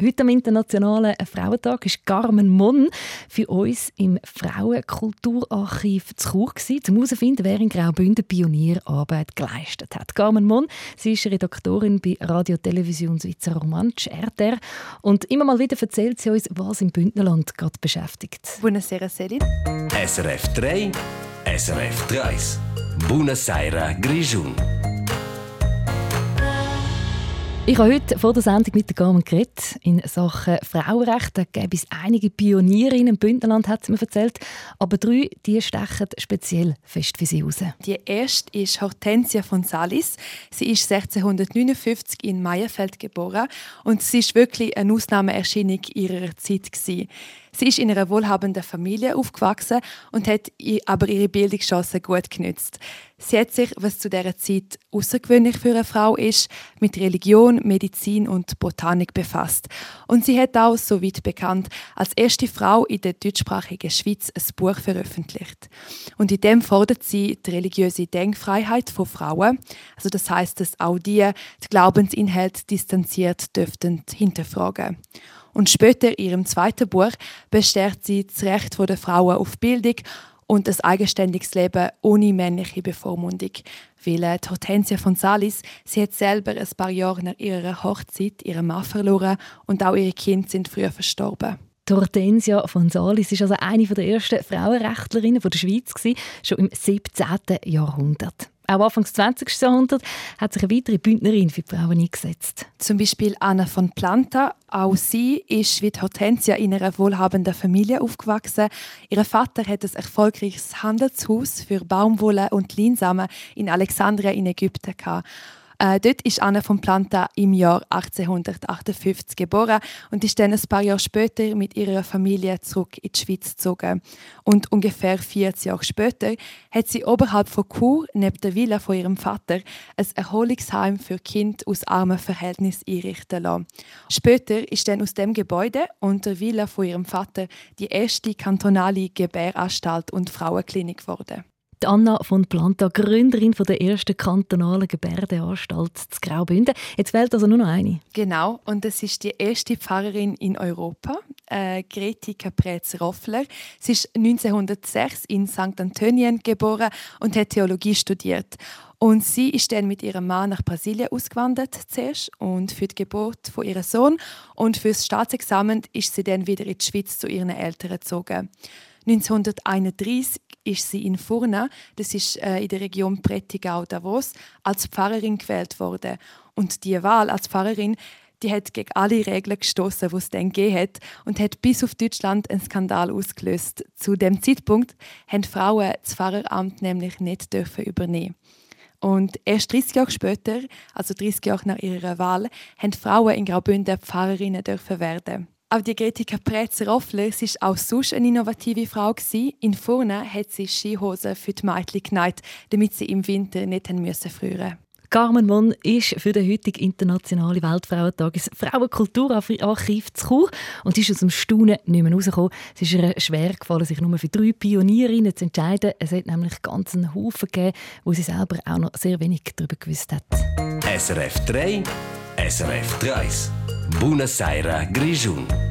Heute am Internationalen Frauentag ist Carmen Mon für uns im Frauenkulturarchiv zu Chur gewesen, um herauszufinden, wer in Graubünden Pionierarbeit geleistet hat. Carmen Mon, sie ist Redaktorin bei Radio Television Schweizer Romansch, RTR. Und immer mal wieder erzählt sie uns, was im Bündnerland gerade beschäftigt. Buonasera, Selin. SRF 3, SRF 3. Buonasera, Grigiun. Ich habe heute vor der Sendung mit der Carmen geredet. In Sachen Frauenrecht da gäbe es einige Pionierinnen im Bündnerland, hat sie mir erzählt. Aber 3, die stechen speziell fest für sie raus. Die erste ist Hortensia von Salis. Sie ist 1659 in Meierfeld geboren und sie ist wirklich eine Ausnahmeerscheinung ihrer Zeit gewesen. Sie ist in einer wohlhabenden Familie aufgewachsen und hat aber ihre Bildungschancen gut genutzt. Sie hat sich, was zu dieser Zeit außergewöhnlich für eine Frau ist, mit Religion, Medizin und Botanik befasst. Und sie hat auch, soweit bekannt, als erste Frau in der deutschsprachigen Schweiz ein Buch veröffentlicht. Und in dem fordert sie die religiöse Denkfreiheit von Frauen. Also das heisst, dass auch die Glaubensinhalte distanziert dürften hinterfragen. Und später in ihrem zweiten Buch bestärkt sie das Recht der Frauen auf Bildung und ein eigenständiges Leben ohne männliche Bevormundung. Weil die Hortensia von Salis, sie hat selber ein paar Jahre nach ihrer Hochzeit ihren Mann verloren und auch ihre Kinder sind früher verstorben. Die Hortensia von Salis war also eine der ersten Frauenrechtlerinnen der Schweiz, schon im 17. Jahrhundert. Auch Anfang des 20. Jahrhunderts hat sich eine weitere Bündnerin für die Frauen eingesetzt. Zum Beispiel Anna von Planta. Auch sie ist wie Hortensia in einer wohlhabenden Familie aufgewachsen. Ihr Vater hat ein erfolgreiches Handelshaus für Baumwolle und Leinsamen in Alexandria in Ägypten gehabt. Dort ist Anna von Planta im Jahr 1858 geboren und ist dann ein paar Jahre später mit ihrer Familie zurück in die Schweiz gezogen. Und ungefähr 40 Jahre später hat sie oberhalb von Chur, neben der Villa von ihrem Vater, ein Erholungsheim für Kinder aus armen Verhältnissen einrichten lassen. Später ist dann aus dem Gebäude und der Villa von ihrem Vater die erste kantonale Gebäranstalt und Frauenklinik geworden. Die Anna von Planta, Gründerin der ersten kantonalen Gebärdenanstalt zu Graubünden. Jetzt fehlt also nur noch eine. Genau, und das ist die erste Pfarrerin in Europa, Greti Caprez-Roffler. Sie ist 1906 in St. Antonien geboren und hat Theologie studiert. Und sie ist dann mit ihrem Mann nach Brasilien ausgewandert zuerst und für die Geburt von ihrem Sohn. Und für das Staatsexamen ist sie dann wieder in die Schweiz zu ihren Eltern gezogen. 1931 ist sie in Furna, das ist in der Region Prättigau-Davos, als Pfarrerin gewählt worden. Und die Wahl als Pfarrerin, die hat gegen alle Regeln gestoßen, die es dann gegeben hat, und hat bis auf Deutschland einen Skandal ausgelöst. Zu dem Zeitpunkt haben Frauen das Pfarreramt nämlich nicht übernehmen. Und erst 30 Jahre später, also 30 Jahre nach ihrer Wahl, haben Frauen in Graubünden Pfarrerinnen werden. Auch die Greti Caprez-Roffler war auch sonst eine innovative Frau. In Furna hat sie Skihosen für die Mädchen genäht, damit sie im Winter nicht frieren mussten. Carmen Mon ist für den heutigen Internationalen Weltfrauentag ins Frauenkulturarchiv zu Chur und ist aus dem Staunen nicht mehr rausgekommen. Es ist ihr schwer gefallen, sich nur für 3 Pionierinnen zu entscheiden. Es hat nämlich ganz einen Haufen gegeben, wo sie selber auch noch sehr wenig darüber gewusst hat. SRF 3, SRF 3. Buonasera, Grigiun.